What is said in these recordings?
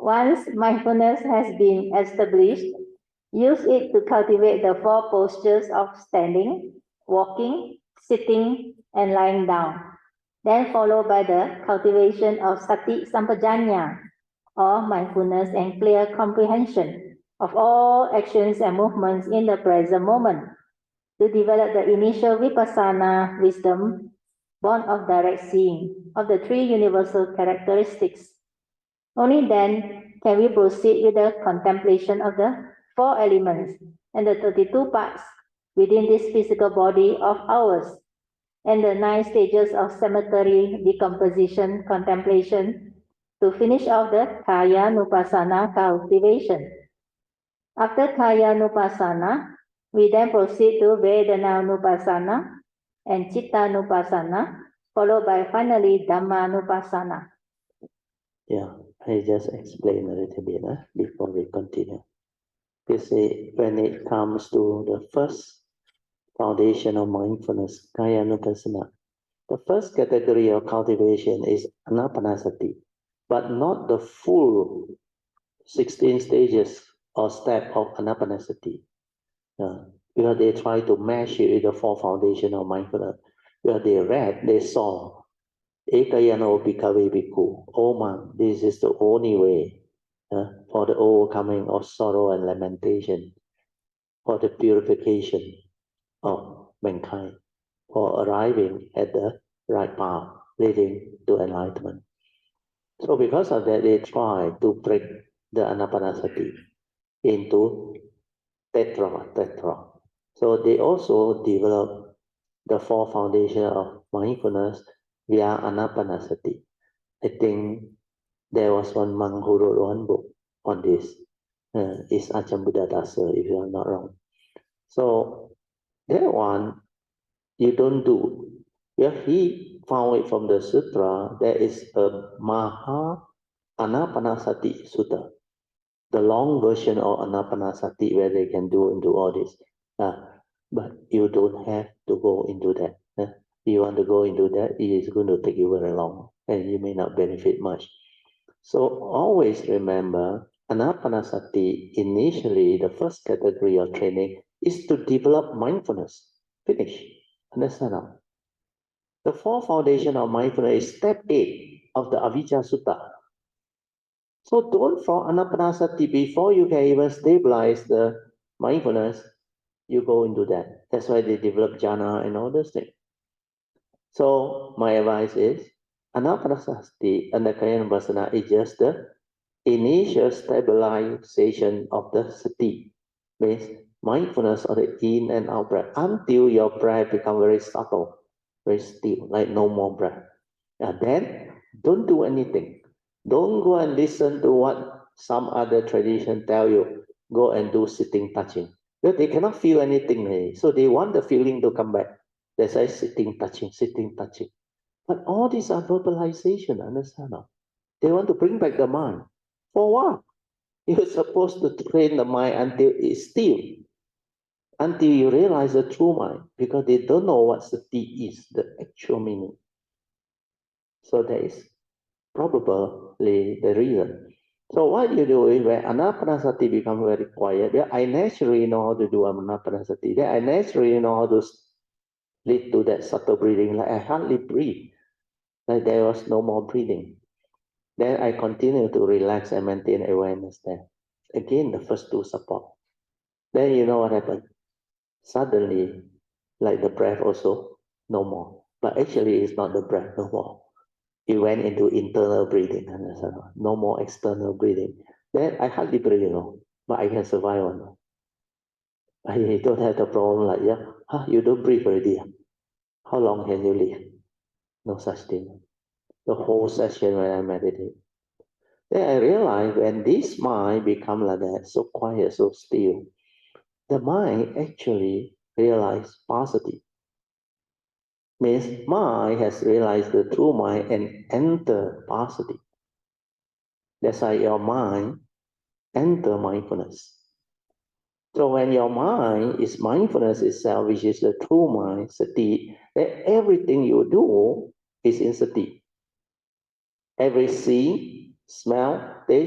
Once mindfulness has been established, use it to cultivate the 4 postures of standing, walking, sitting, and lying down. Then followed by the cultivation of sati sampajanya, or mindfulness and clear comprehension of all actions and movements in the present moment, to develop the initial vipassana wisdom, born of direct seeing, of the 3 universal characteristics. Only then can we proceed with the contemplation of the 4 elements and the 32 parts within this physical body of ours, and the 9 stages of cemetery decomposition contemplation, to finish off the Kaya Nupassana cultivation. After Kaya Nupassana, we then proceed to Vedana Nupassana and Chitta Nupassana, followed by finally Dhamma Nupassana. Yeah, I just explain a little bit before we continue. You see, when it comes to the first foundation of mindfulness, Kaya Nupassana, the first category of cultivation is Anapanasati, but not the full 16 stages or step of Anapanasati. Where they try to mash it with the 4 foundation of mindfulness. Where they read, they saw, Ekayano Bhikkhave Bhikkhu, O monk, this is the only way for the overcoming of sorrow and lamentation, for the purification of mankind, for arriving at the right path, leading to enlightenment. So because of that, they try to break the Anapanasati into tetra. So they also develop the 4 foundation of mindfulness via Anapanasati. I think there was one monk who wrote one book on this. It's Ajahn Buddhadasa, if I'm not wrong. So that one you don't do. Where he found it from the sutra, there is a Maha Anapanasati Sutta, the long version of Anapanasati, where they can do all this. But you don't have to go into that. If you want to go into that, it is going to take you very long, and you may not benefit much. So always remember, Anapanasati, initially, the first category of training is to develop mindfulness. Finish. Understand now? The 4 foundation of mindfulness is step 8 of the Avijja Sutta. So don't for Anapanasati, before you can even stabilize the mindfulness, you go into that. That's why they develop jhana and all those things. So my advice is, Anapanasati and the Kaya Nupassana is just the initial stabilization of the sati, means mindfulness of the in and out breath, until your breath becomes very subtle, very still, like no more breath. And then don't do anything. Don't go and listen to what some other tradition tell you. Go and do sitting touching. Because they cannot feel anything, so they want the feeling to come back. That's why sitting touching. But all these are verbalization, understand? They want to bring back the mind. For what? You're supposed to train the mind until it's still, until you realize the true mind, because they don't know what sati is, the actual meaning. So that is probably the reason. So what you do is when Anapanasati becomes very quiet, then I naturally know how to do Anapanasati. Then I naturally know how to lead to that subtle breathing. Like I hardly breathe, like there was no more breathing. Then I continue to relax and maintain awareness there. Again, the first 2 support. Then you know what happened? Suddenly, like the breath also, no more. But actually, it's not the breath no more. It went into internal breathing, no more external breathing. Then I hardly breathe, but I can survive on. I don't have the problem like, you don't breathe already. How long can you live? No such thing. The whole session when I meditate. Then I realize when this mind becomes like that, so quiet, so still, the mind actually realizes paucity. Means mind has realized the true mind and enter paucity. That's why your mind enter mindfulness. So when your mind is mindfulness itself, which is the true mind, sati, then everything you do is in sati. Every see, smell, taste,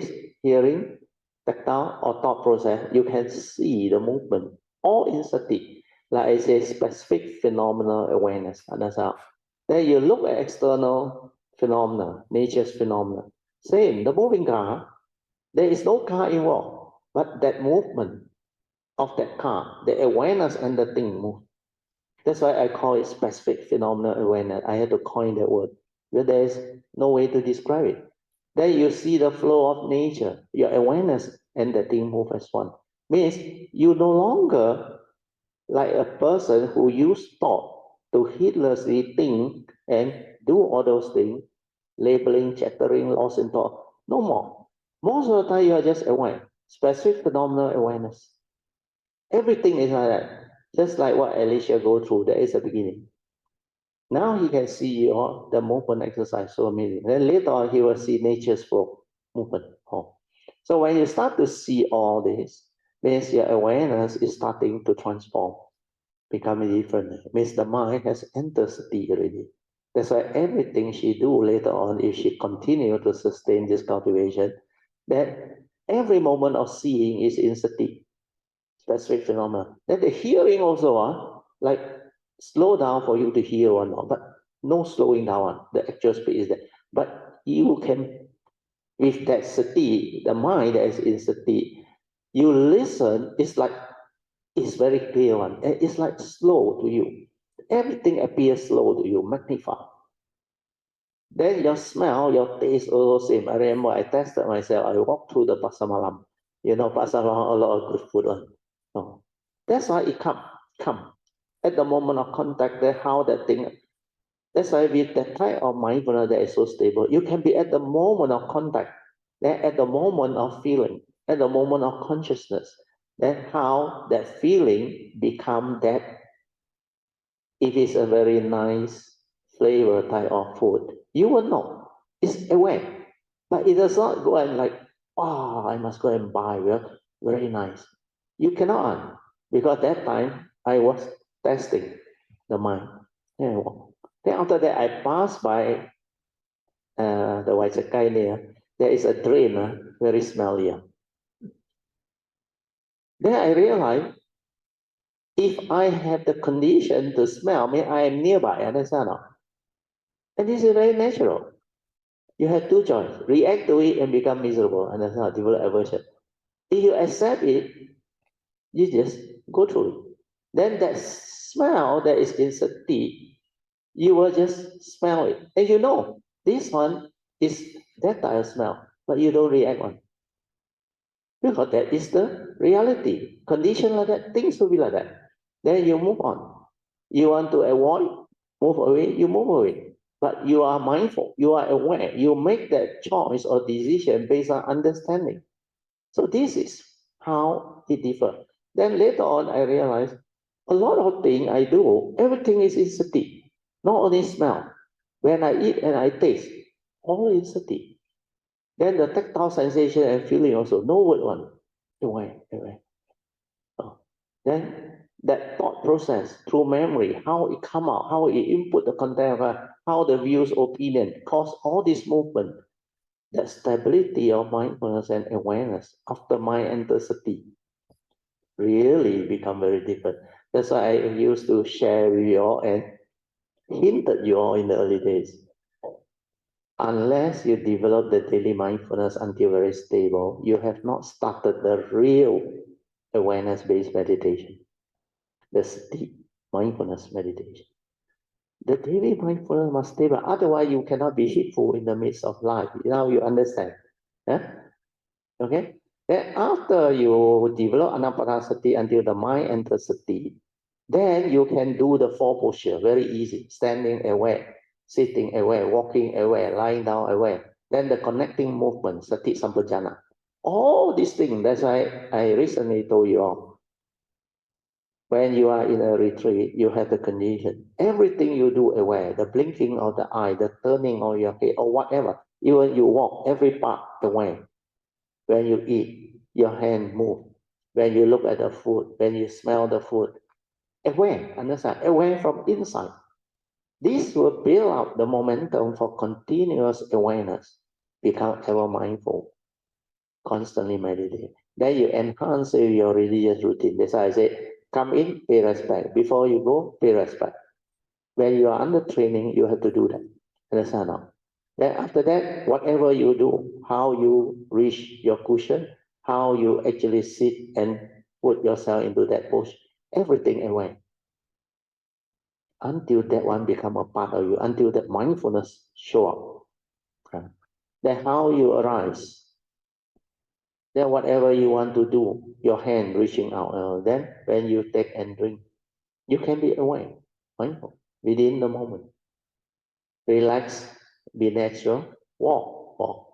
hearing, tactile, or thought process, you can see the movement all in sati. Like I say, specific phenomenal awareness. Understand? Then you look at external phenomena, nature's phenomena. Same, the moving car, there is no car involved, but that movement of that car, the awareness and the thing move. That's why I call it specific phenomenal awareness. I had to coin that word. But there is no way to describe it. Then you see the flow of nature, your awareness and the thing move as one. Means you no longer like a person who use thought to heedlessly think and do all those things, labeling, chattering, lost in thought. No more. Most of the time you are just aware. Specific phenomenal awareness. Everything is like that. Just like what Alicia go through, there is a beginning. Now he can see all the movement exercise so amazing. Then later on, he will see nature's flow, movement. Oh. So when you start to see all this, means your awareness is starting to transform, becoming different. Means the mind has entered sati already. That's why everything she do later on, if she continue to sustain this cultivation, that every moment of seeing is in sati, specific phenomena. Then the hearing also, like slow down for you to hear or not, but no slowing down. The actual speed is there. But you can, with that sati, the mind that is in sati, you listen, it's very clear one. It's like slow to you. Everything appears slow to you, magnified. Then your smell, your taste also same. I remember I tested myself. I walked through the Pasar Malam. You know, Pasar Malam, a lot of good food on. Oh. That's why it come. At the moment of contact, that's how that thing. That's why with that type of mindfulness that is so stable, you can be at the moment of contact, then at the moment of feeling, at the moment of consciousness. Then how that feeling become that. If it's a very nice flavor type of food, you will know. It's aware. But it does not go and like, oh, I must go and buy. Very nice. You cannot, because that time I was testing the mind. Then after that, I passed by the Waisakai there. There is a drain, very smelly. Then I realized, if I have the condition to smell, mean I am nearby, understand? And this is very natural. You have two choices, react to it and become miserable, and that's how develop aversion. If you accept it, you just go through it. Then that smell that is in sati, you will just smell it. And you know, this one is that type of smell, but you don't react on. Because that is the reality. Condition like that, things will be like that. Then you move on. You want to avoid, move away, you move away. But you are mindful, you are aware, you make that choice or decision based on understanding. So this is how it differs. Then later on, I realized a lot of things I do, everything is in sati, not only smell. When I eat and I taste, all in sati. Then the tactile sensation and feeling also, no word one. Aware. Oh. Then that thought process through memory, how it come out, how it input the content, how the views, opinion, cause all this movement, that stability of mindfulness and awareness after mind enters sati really become very different. That's why I used to share with you all and hinted you all in the early days. Unless you develop the daily mindfulness until very stable, you have not started the real awareness-based meditation. The deep mindfulness meditation. The daily mindfulness must stay, but otherwise you cannot be heedful in the midst of life. Now you understand. Okay? Then after you develop anapanasati until the mind enters sati, then you can do the four posture very easy. Standing aware, sitting aware, walking aware, lying down aware. Then the connecting movement, sati sampajana. All these things, that's why I recently told you all. When you are in a retreat, you have the condition. Everything you do aware, the blinking of the eye, the turning of your head, or whatever. Even you walk, every part aware. When you eat, your hand move. When you look at the food, when you smell the food, aware, understand? Aware from inside. This will build up the momentum for continuous awareness. Become ever mindful. constantly meditate. Then you enhance your religious routine. That's why I say, come in, pay respect. Before you go, pay respect. When you are under training, you have to do that. Understand now? Then after that, whatever you do, how you reach your cushion, how you actually sit and put yourself into that pose, everything away. Until that one become a part of you, until that mindfulness show up. Then how you arise. Then whatever you want to do, your hand reaching out. Then when you take and drink, you can be aware, mindful, within the moment. Relax, be natural, walk.